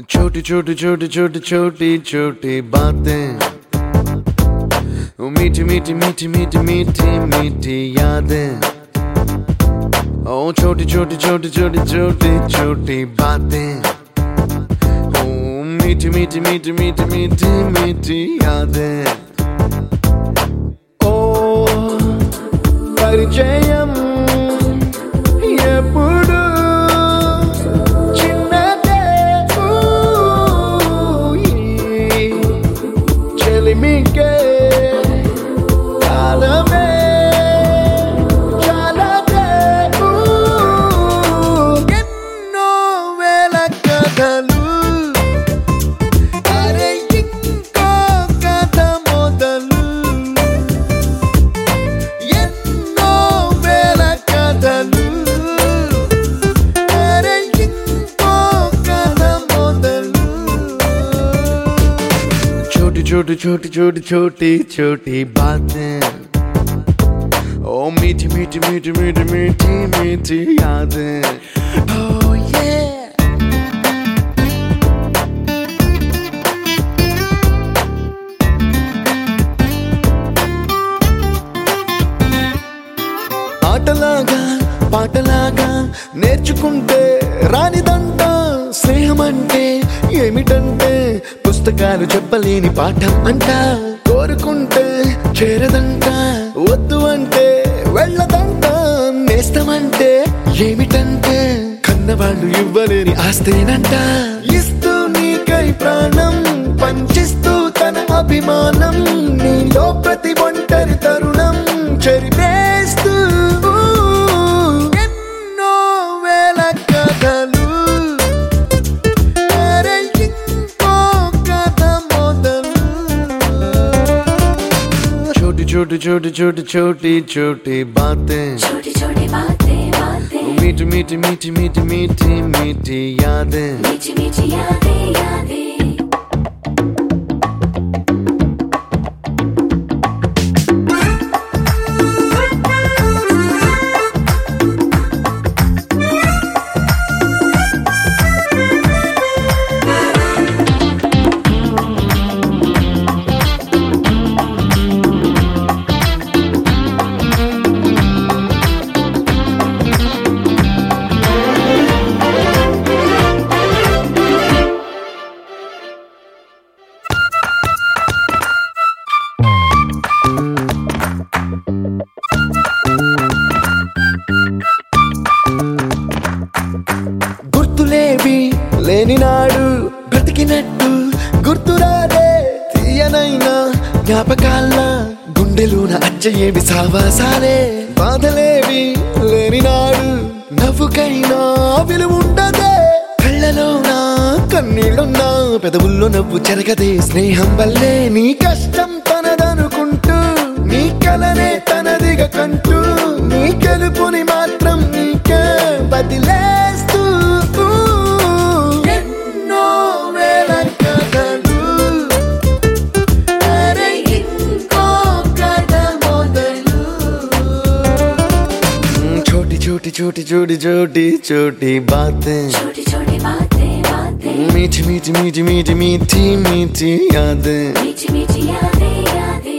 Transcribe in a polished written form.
छोटी छोटी छोटी छोटी छोटी छोटी बातें, मीठी मीठी मीठी मीठी मीठी मीठी यादें। ओ छोटी छोटी छोटी छोटी छोटी छोटी बातें, ओ मीठी मीठी मीठी मीठी मीठी मीठी यादें। ओ परिचयम ఎప్పుడు చిన్నదే చెలిమికే కాలమే చాలదే ఎన్నో వేల కథలు అరే ఇంకో కథ మొదలు ఎన్నో వేల కథలు छोटी छोटी छोटी छोटी छोटी बातें, ओ मीठी मीठी मीठी मीठी मीठी मीठी यादें। Oh yeah। ఆటలాగా పాటలాగా నేర్చుకుంటే రానిదంట స్నేహం అంటే ఏమిటంటే పుస్తకాలు చెప్పలేని పాఠం అంట, కోరుకుంటే చేరదంట వద్దు అంటే వెళ్ళదంట, నేస్తమంటే ఏమిటంటే కన్నవాళ్ళు ఇవ్వలేని ఆస్తేనంట, ఇస్తూ నీకై ప్రాణం పంచిస్తూ తన అభిమానం నీలో ప్రతి ఒంటరి తరుణం చెరిపేస్తూ ఎన్నో వేల కథలు छोटी छोटी छोटी छोटी छोटी बातें, छोटी छोटी बातें बातें, मीठी मीठी मीठी मीठी मीठी मीठी यादें, मीठी मीठी यादें यादें। గుర్తులేవి లేని నాడు బ్రతికినట్టు గుర్తురాదే తీయనైనా జ్ఞాపకాల గుండెలోన అచ్చయేవి సావాసాలే, బాధలేవి లేని నాడు నవ్వుకైనా విలువుండదే, కళ్ళలోన కన్నీళ్ళున్నా పెదవుల్లో నవ్వు చెరగదే, స్నేహం వల్లే నీ కష్టం తనదనుకుంటూ నీ కలనే తనదిగా కంటూ నీ గెలుపుని మాత్రం నీకే బదిలేస్తూ ఎన్నో వేల కథలు అరే ఇంకో కథ మొదలు छोटी छोटी छोटी छोटी छोटी छोटी बातें, छोटी छोटी बातें बातें, मीठी मीठी मीठी मीठी मीठी मीठी यादें, मीठी मीठी यादें यादें।